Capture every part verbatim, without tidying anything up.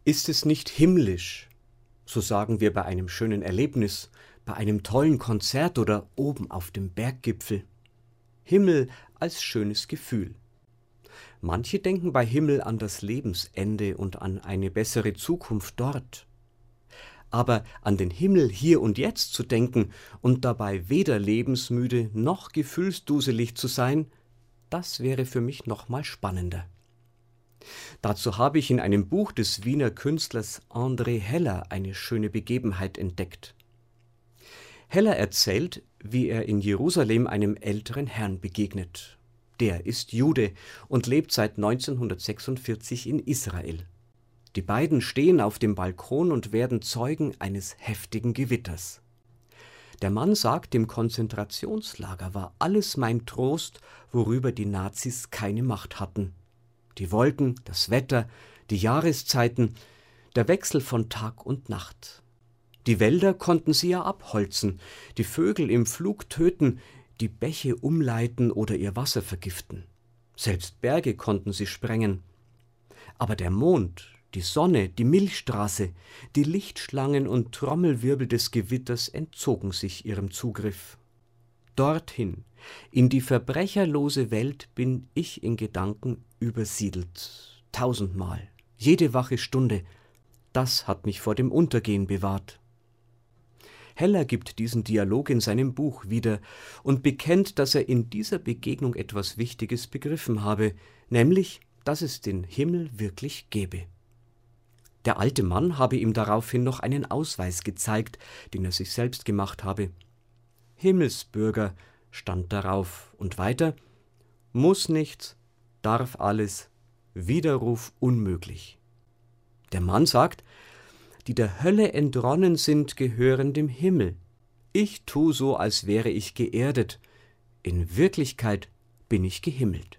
Ist es nicht himmlisch, so sagen wir bei einem schönen Erlebnis, bei einem tollen Konzert oder oben auf dem Berggipfel? Himmel als schönes Gefühl. Manche denken bei Himmel an das Lebensende und an eine bessere Zukunft dort. Aber an den Himmel hier und jetzt zu denken und dabei weder lebensmüde noch gefühlsduselig zu sein, das wäre für mich noch mal spannender. Dazu habe ich in einem Buch des Wiener Künstlers André Heller eine schöne Begebenheit entdeckt. Heller erzählt, wie er in Jerusalem einem älteren Herrn begegnet. Der ist Jude und lebt seit neunzehnhundertsechsundvierzig in Israel. Die beiden stehen auf dem Balkon und werden Zeugen eines heftigen Gewitters. Der Mann sagt, im Konzentrationslager war alles mein Trost, worüber die Nazis keine Macht hatten. Die Wolken, das Wetter, die Jahreszeiten, der Wechsel von Tag und Nacht. Die Wälder konnten sie ja abholzen, die Vögel im Flug töten, die Bäche umleiten oder ihr Wasser vergiften. Selbst Berge konnten sie sprengen. Aber der Mond, die Sonne, die Milchstraße, die Lichtschlangen und Trommelwirbel des Gewitters entzogen sich ihrem Zugriff. Dorthin, in die verbrecherlose Welt, bin ich in Gedanken übersiedelt. Tausendmal, jede wache Stunde. Das hat mich vor dem Untergehen bewahrt. Heller gibt diesen Dialog in seinem Buch wieder und bekennt, dass er in dieser Begegnung etwas Wichtiges begriffen habe, nämlich, dass es den Himmel wirklich gäbe. Der alte Mann habe ihm daraufhin noch einen Ausweis gezeigt, den er sich selbst gemacht habe. Himmelsbürger stand darauf und weiter, muss nichts, darf alles, Widerruf unmöglich. Der Mann sagt, die der Hölle entronnen sind, gehören dem Himmel. Ich tu so, als wäre ich geerdet. In Wirklichkeit bin ich gehimmelt.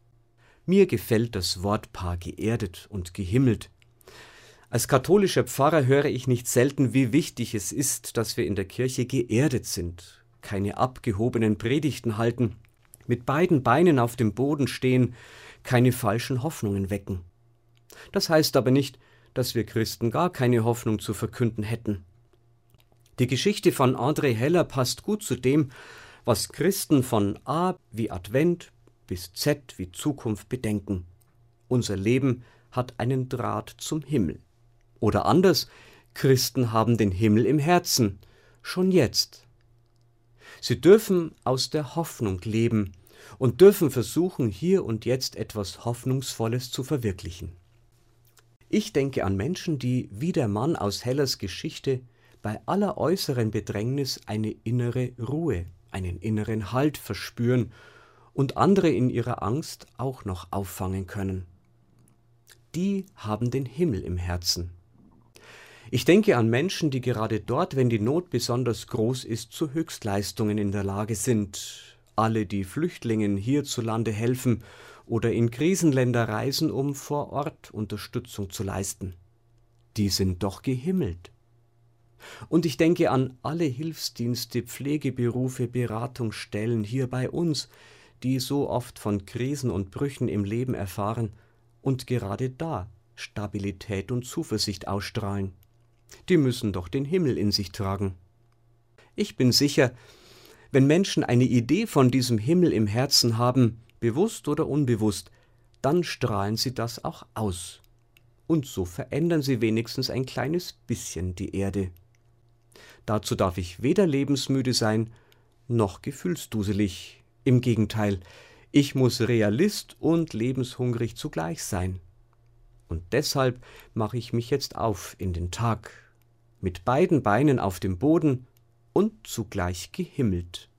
Mir gefällt das Wortpaar geerdet und gehimmelt. Als katholischer Pfarrer höre ich nicht selten, wie wichtig es ist, dass wir in der Kirche geerdet sind, keine abgehobenen Predigten halten, mit beiden Beinen auf dem Boden stehen, keine falschen Hoffnungen wecken. Das heißt aber nicht, dass wir Christen gar keine Hoffnung zu verkünden hätten. Die Geschichte von André Heller passt gut zu dem, was Christen von A wie Advent bis Z wie Zukunft bedenken. Unser Leben hat einen Draht zum Himmel. Oder anders, Christen haben den Himmel im Herzen, schon jetzt. Sie dürfen aus der Hoffnung leben und dürfen versuchen, hier und jetzt etwas Hoffnungsvolles zu verwirklichen. Ich denke an Menschen, die, wie der Mann aus Hellers Geschichte, bei aller äußeren Bedrängnis eine innere Ruhe, einen inneren Halt verspüren und andere in ihrer Angst auch noch auffangen können. Die haben den Himmel im Herzen. Ich denke an Menschen, die gerade dort, wenn die Not besonders groß ist, zu Höchstleistungen in der Lage sind. Alle, die Flüchtlingen hierzulande helfen oder in Krisenländer reisen, um vor Ort Unterstützung zu leisten. Die sind doch gehimmelt. Und ich denke an alle Hilfsdienste, Pflegeberufe, Beratungsstellen hier bei uns, die so oft von Krisen und Brüchen im Leben erfahren und gerade da Stabilität und Zuversicht ausstrahlen. Die müssen doch den Himmel in sich tragen. Ich bin sicher, wenn Menschen eine Idee von diesem Himmel im Herzen haben, bewusst oder unbewusst, dann strahlen sie das auch aus. Und so verändern sie wenigstens ein kleines bisschen die Erde. Dazu darf ich weder lebensmüde sein, noch gefühlsduselig. Im Gegenteil, ich muss Realist und lebenshungrig zugleich sein. Und deshalb mache ich mich jetzt auf in den Tag, mit beiden Beinen auf dem Boden und zugleich gehimmelt.